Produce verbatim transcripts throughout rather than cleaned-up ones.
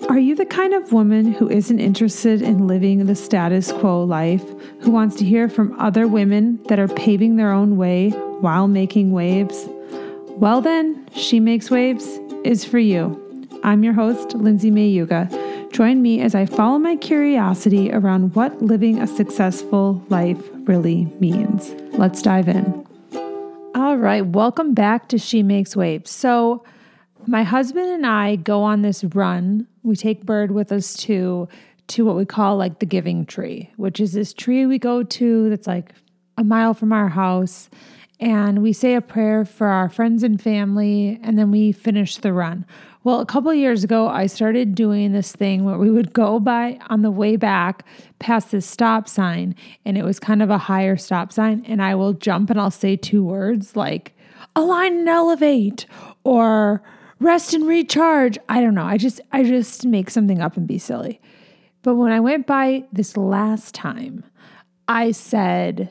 Are you the kind of woman who isn't interested in living the status quo life, who wants to hear from other women that are paving their own way while making waves? Well then, She Makes Waves is for you. I'm your host, Lindsay Mayuga. Join me as I follow my curiosity around what living a successful life really means. Let's dive in. All right, welcome back to She Makes Waves. So my husband and I go on this run. We take Bird with us to, to what we call like the Giving Tree, which is this tree we go to that's like a mile from our house. And we say a prayer for our friends and family, and then we finish the run. Well, a couple of years ago, I started doing this thing where we would go by on the way back past this stop sign, and it was kind of a higher stop sign, and I will jump and I'll say two words like align and elevate or rest and recharge. I don't know. I just I just make something up and be silly. But when I went by this last time, I said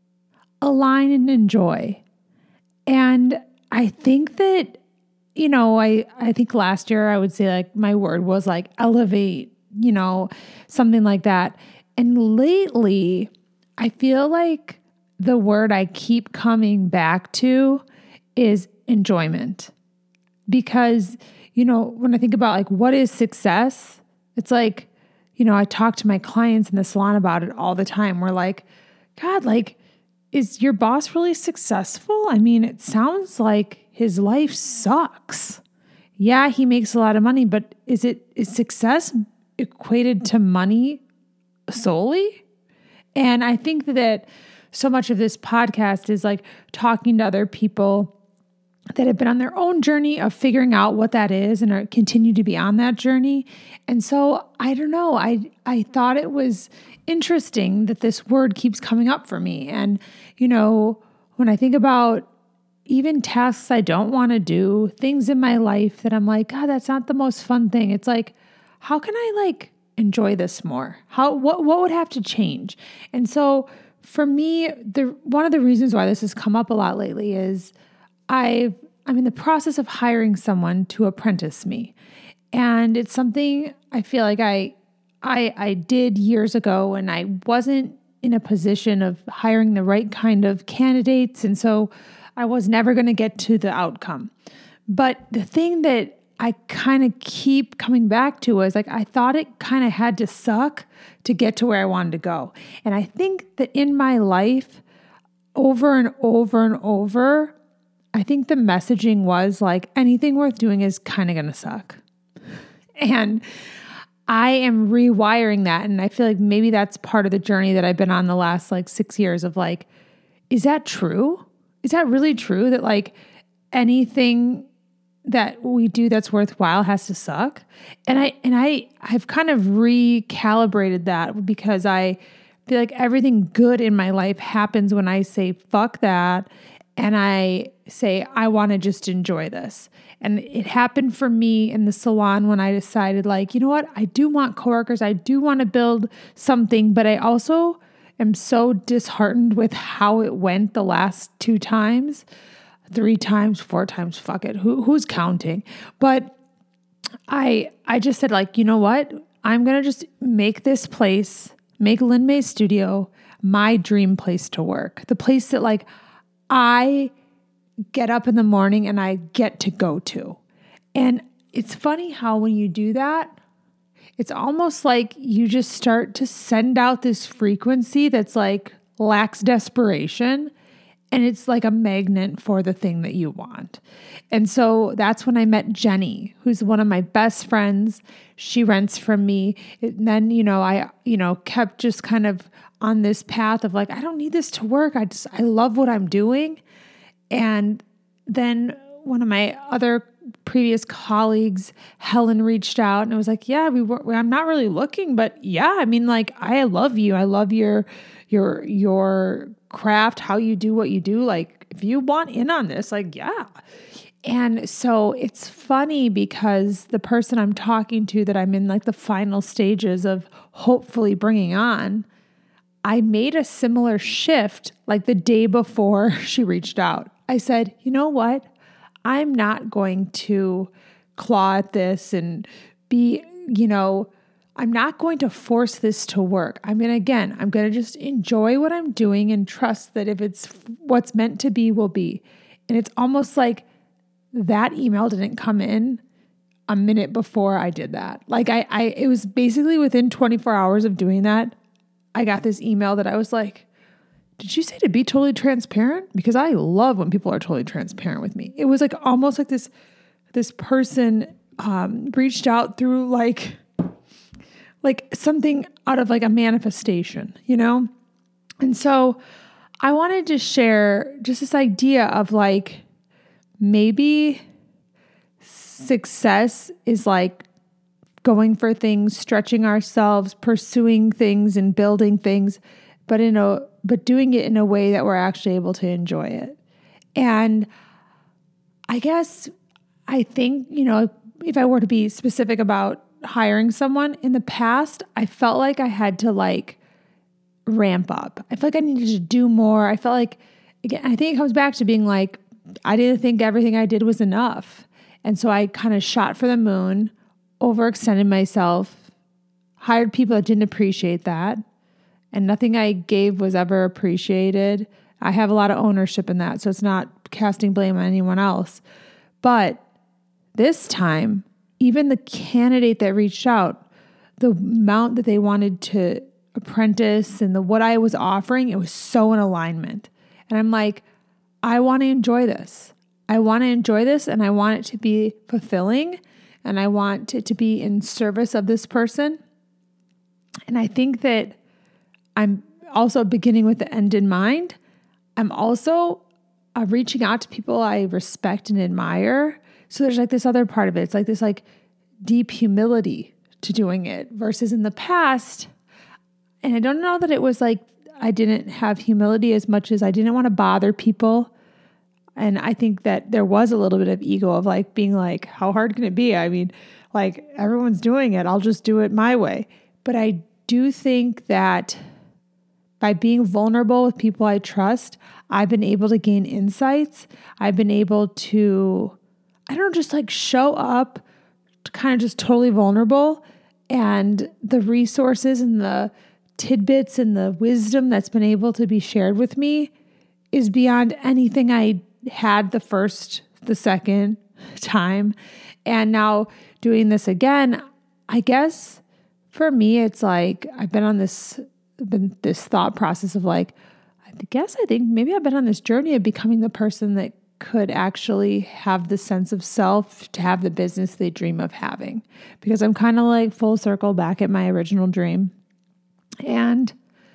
align and enjoy. And I think that, you know, I, I think last year I would say like my word was like elevate, you know, something like that. And lately I feel like the word I keep coming back to is enjoyment. Because, you know, when I think about like what is success, it's like, you know, I talk to my clients in the salon about it all the time. We're like, God, like, is your boss really successful? I mean, it sounds like his life sucks. Yeah, he makes a lot of money, but is it is success equated to money solely? And I think that so much of this podcast is like talking to other people that have been on their own journey of figuring out what that is and are continue to be on that journey. And so I don't know, I I thought it was interesting that this word keeps coming up for me. And, you know, when I think about even tasks I don't want to do, things in my life that I'm like, God, that's not the most fun thing. It's like, how can I like enjoy this more? How what what would have to change? And so for me, the one of the reasons why this has come up a lot lately is I've, I'm in the process of hiring someone to apprentice me. And it's something I feel like I, I, I did years ago, and I wasn't in a position of hiring the right kind of candidates. And so I was never going to get to the outcome. But the thing that I kind of keep coming back to is like, I thought it kind of had to suck to get to where I wanted to go. And I think that in my life, over and over and over, I think the messaging was like, anything worth doing is kind of going to suck. And I am rewiring that. And I feel like maybe that's part of the journey that I've been on the last like six years of like, is that true? Is that really true that like anything that we do that's worthwhile has to suck? And I, and I, I've kind of recalibrated that because I feel like everything good in my life happens when I say, fuck that. And I say, I want to just enjoy this. And it happened for me in the salon when I decided like, you know what? I do want coworkers. I do want to build something, but I also am so disheartened with how it went the last two times, three times, four times, fuck it. Who, who's counting? But I, I just said like, you know what? I'm going to just make this place, make Lin May Studio my dream place to work. The place that like, I get up in the morning and I get to go to. And it's funny how when you do that, it's almost like you just start to send out this frequency that's like lacks desperation. And it's like a magnet for the thing that you want. And so that's when I met Jenny, who's one of my best friends. She rents from me. And then, you know, I, you know, kept just kind of on this path of like, I don't need this to work. I just, I love what I'm doing. And then one of my other previous colleagues, Helen, reached out and it was like, yeah, we were, I'm not really looking, but yeah, I mean, like, I love you. I love your, your, your craft, how you do what you do. Like, if you want in on this, like, yeah. And so it's funny because the person I'm talking to that I'm in like the final stages of hopefully bringing on, I made a similar shift like the day before she reached out. I said, you know what? I'm not going to claw at this and be, you know, I'm not going to force this to work. I'm going to, again, I'm going to just enjoy what I'm doing and trust that if it's what's meant to be, will be. And it's almost like that email didn't come in a minute before I did that. Like I, I, it was basically within twenty-four hours of doing that, I got this email that I was like, did you say to be totally transparent? Because I love when people are totally transparent with me. It was like almost like this, this person um, reached out through like, like something out of like a manifestation, you know? And so I wanted to share just this idea of like, maybe success is like going for things, stretching ourselves, pursuing things and building things, but in a, but doing it in a way that we're actually able to enjoy it. And I guess I think, you know, if I were to be specific about hiring someone in the past, I felt like I had to like ramp up. I felt like I needed to do more. I felt like, again, I think it comes back to being like, I didn't think everything I did was enough. And so I kind of shot for the moon, overextended myself, hired people that didn't appreciate that. And nothing I gave was ever appreciated. I have a lot of ownership in that, so it's not casting blame on anyone else. But this time, even the candidate that reached out, the amount that they wanted to apprentice and the what I was offering, it was so in alignment. And I'm like, I want to enjoy this. I want to enjoy this and I want it to be fulfilling and I want it to be in service of this person. And I think that I'm also beginning with the end in mind. I'm also uh, reaching out to people I respect and admire. So there's like this other part of it. It's like this like deep humility to doing it versus in the past. And I don't know that it was like I didn't have humility as much as I didn't want to bother people. And I think that there was a little bit of ego of like being like, how hard can it be? I mean, like everyone's doing it. I'll just do it my way. But I do think that by being vulnerable with people I trust, I've been able to gain insights. I've been able to, I don't know, just like show up kind of just totally vulnerable. And the resources and the tidbits and the wisdom that's been able to be shared with me is beyond anything I had the first, the second time. And now doing this again, I guess for me, it's like I've been on this, been this thought process of like, I guess I think maybe I've been on this journey of becoming the person that could actually have the sense of self to have the business they dream of having. Because I'm kind of like full circle back at my original dream. And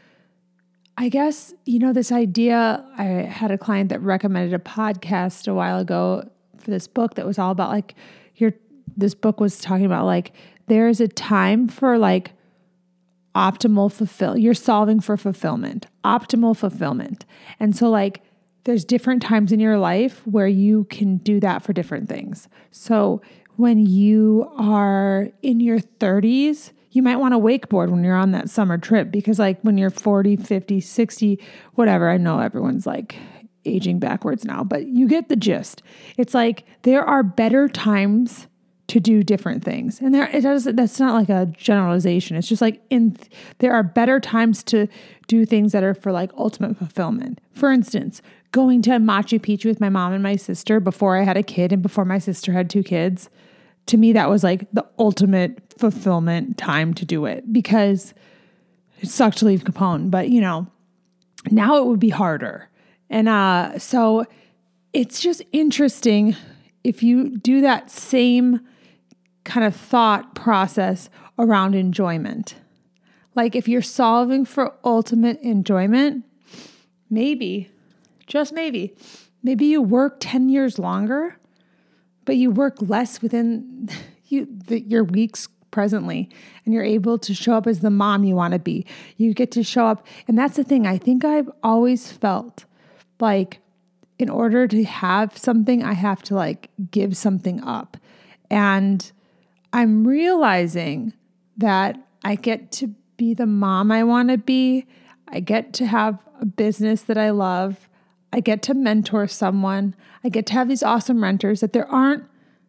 I guess, you know, this idea, I had a client that recommended a podcast a while ago for this book that was all about like your, this book was talking about like, there is a time for like optimal fulfill, you're solving for fulfillment, optimal fulfillment. And so like, there's different times in your life where you can do that for different things. So when you are in your thirties, you might want to wakeboard when you're on that summer trip because like when you're forty, fifty, sixty, whatever, I know everyone's like aging backwards now, but you get the gist. It's like there are better times to do different things. And there it does that's not like a generalization. It's just like in there are better times to do things that are for like ultimate fulfillment. For instance, going to Machu Picchu with my mom and my sister before I had a kid and before my sister had two kids. To me, that was like the ultimate fulfillment time to do it because it sucked to leave Capone. But, you know, now it would be harder. And uh, so it's just interesting if you do that same kind of thought process around enjoyment. Like if you're solving for ultimate enjoyment, maybe, just maybe, maybe you work ten years longer, but you work less within you the, your weeks presently, and you're able to show up as the mom you want to be. You get to show up. And that's the thing. I think I've always felt like in order to have something, I have to like give something up. And I'm realizing that I get to be the mom I want to be. I get to have a business that I love. I get to mentor someone. I get to have these awesome renters that there aren't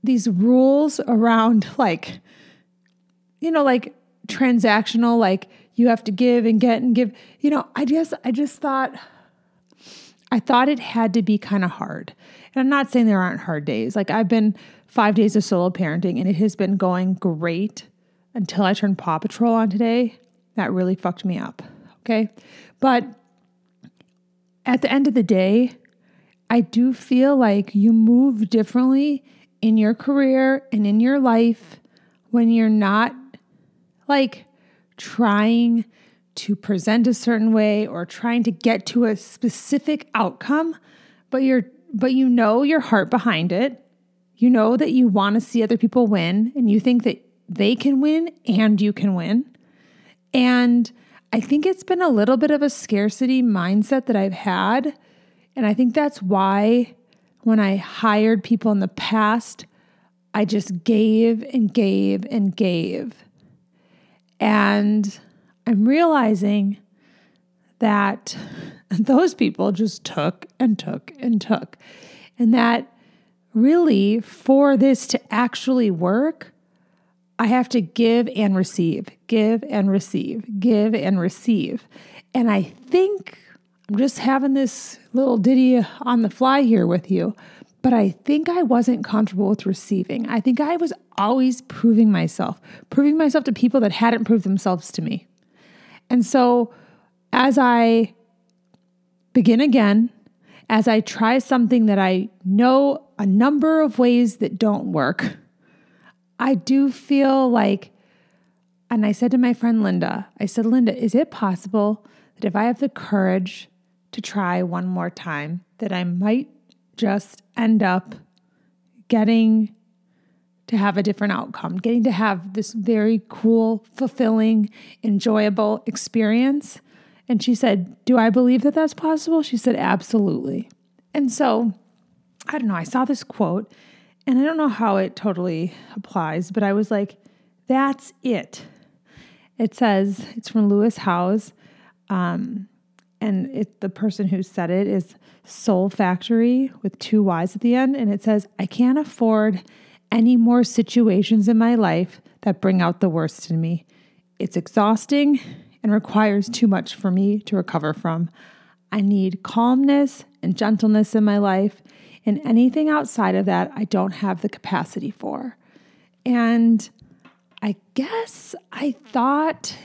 these rules around like, you know, like transactional, like you have to give and get and give, you know, I just, I just thought, I thought it had to be kind of hard. And I'm not saying there aren't hard days. Like I've been five days of solo parenting and it has been going great until I turned Paw Patrol on today. That really fucked me up. Okay. But at the end of the day, I do feel like you move differently in your career and in your life when you're not like trying to present a certain way or trying to get to a specific outcome, but you're but you know your heart behind it. You know that you want to see other people win and you think that they can win and you can win. And I think it's been a little bit of a scarcity mindset that I've had. And I think that's why when I hired people in the past, I just gave and gave and gave. And I'm realizing that those people just took and took and took. And that really, for this to actually work, I have to give and receive, give and receive, give and receive. And I think I'm just having this little ditty on the fly here with you, but I think I wasn't comfortable with receiving. I think I was always proving myself, proving myself to people that hadn't proved themselves to me. And so as I begin again, as I try something that I know a number of ways that don't work, I do feel like, and I said to my friend Linda, I said, Linda, is it possible that if I have the courage to try one more time, that I might just end up getting to have a different outcome, getting to have this very cool, fulfilling, enjoyable experience? And she said, do I believe that that's possible? She said, absolutely. And so, I don't know, I saw this quote, and I don't know how it totally applies, but I was like, that's it. It says, it's from Lewis Howes, um, and it, the person who said it is Soul Factory with two Y's at the end, and it says, I can't afford any more situations in my life that bring out the worst in me. It's exhausting and requires too much for me to recover from. I need calmness and gentleness in my life, and anything outside of that, I don't have the capacity for. And I guess I thought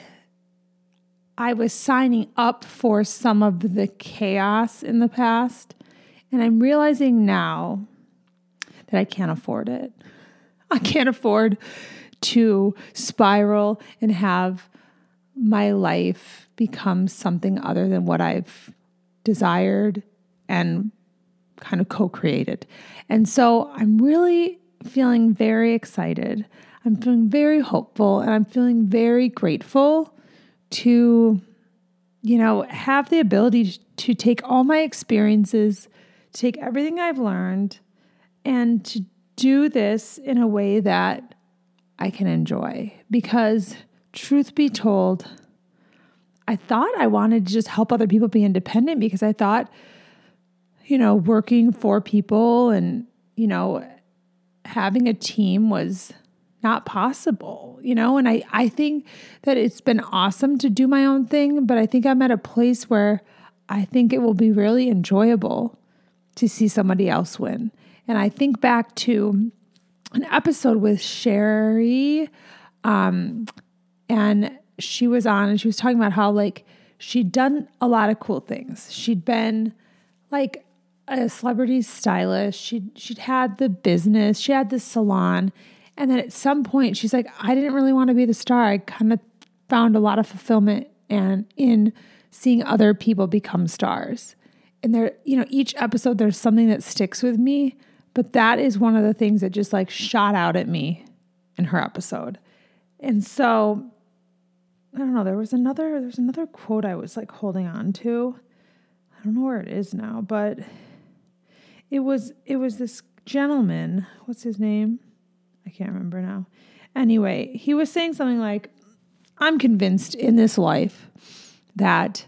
I was signing up for some of the chaos in the past, and I'm realizing now that I can't afford it. I can't afford to spiral and have my life become something other than what I've desired and kind of co-created. And so I'm really feeling very excited. I'm feeling very hopeful, and I'm feeling very grateful to, you know, have the ability to take all my experiences, to take everything I've learned, and to do this in a way that I can enjoy. Because truth be told, I thought I wanted to just help other people be independent, because I thought, you know, working for people and, you know, having a team was not possible, you know, and I, I think that it's been awesome to do my own thing, but I think I'm at a place where I think it will be really enjoyable to see somebody else win. And I think back to an episode with Sherry, um, and she was on and she was talking about how like she'd done a lot of cool things. She'd been like a celebrity stylist. She'd, she'd had the business, she had the salon. And then at some point she's like, I didn't really want to be the star. I kind of found a lot of fulfillment and in seeing other people become stars. And there, you know, each episode there's something that sticks with me, but that is one of the things that just like shot out at me in her episode. And so I don't know, there was another, there's another quote I was like holding on to. I don't know where it is now, but it was, it was this gentleman, what's his name? I can't remember now. Anyway, he was saying something like, I'm convinced in this life that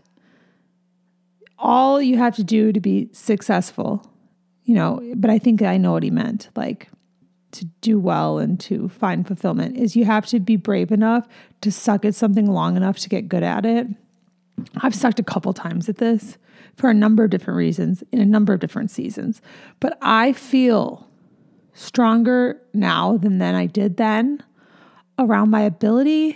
all you have to do to be successful, you know, but I think I know what he meant. Like, to do well and to find fulfillment is you have to be brave enough to suck at something long enough to get good at it. I've sucked a couple times at this for a number of different reasons in a number of different seasons, but I feel stronger now than then I did then around my ability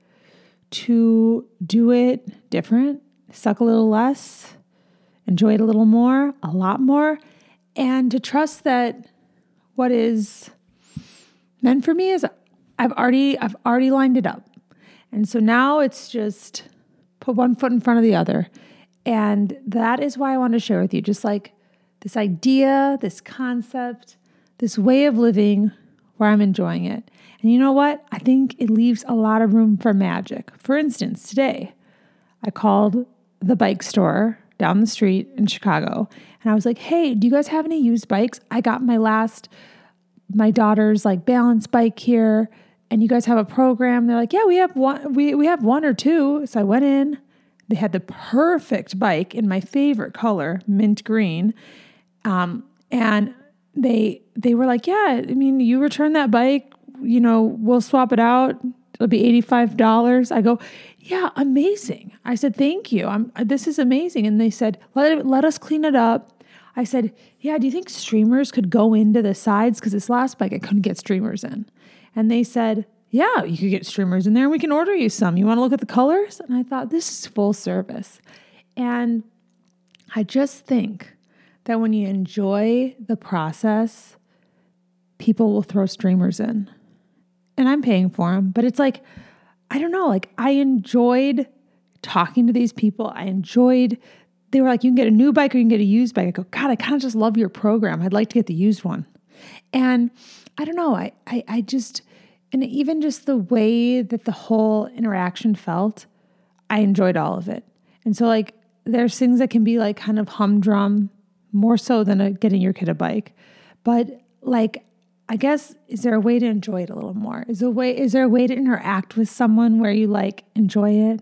to do it different, suck a little less, enjoy it a little more, a lot more, and to trust that what is meant for me is I've already I've already lined it up. And so now it's just put one foot in front of the other. And that is why I want to share with you just like this idea, this concept, this way of living where I'm enjoying it. And you know what? I think it leaves a lot of room for magic. For instance, today I called the bike store down the street in Chicago and I was like, hey, do you guys have any used bikes? I got my last my daughter's like balance bike here, and you guys have a program? They're like, yeah, we have one, we, we have one or two. So I went in, they had the perfect bike in my favorite color, mint green. Um, and they, they were like, yeah, I mean, you return that bike, you know, we'll swap it out. It'll be eighty-five dollars. I go, yeah, amazing. I said, thank you. I'm, this is amazing. And they said, let it, let us clean it up. I said, yeah, do you think streamers could go into the sides? Because this last bike, I couldn't get streamers in. And they said, yeah, you could get streamers in there and we can order you some. You want to look at the colors? And I thought, this is full service. And I just think that when you enjoy the process, people will throw streamers in. And I'm paying for them. But it's like, I don't know, like I enjoyed talking to these people. I enjoyed They were like, you can get a new bike or you can get a used bike. I go, God, I kind of just love your program. I'd like to get the used one. And I don't know, I, I, I just, and even just the way that the whole interaction felt, I enjoyed all of it. And so like, there's things that can be like kind of humdrum, more so than a, getting your kid a bike. But like, I guess, is there a way to enjoy it a little more? Is there a way, is there a way to interact with someone where you like enjoy it?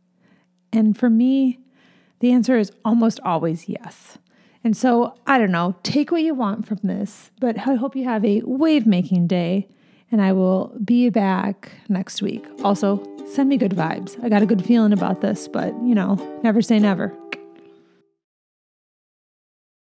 And for me, the answer is almost always yes. And so, I don't know, take what you want from this, but I hope you have a wave-making day, and I will be back next week. Also, send me good vibes. I got a good feeling about this, but, you know, never say never.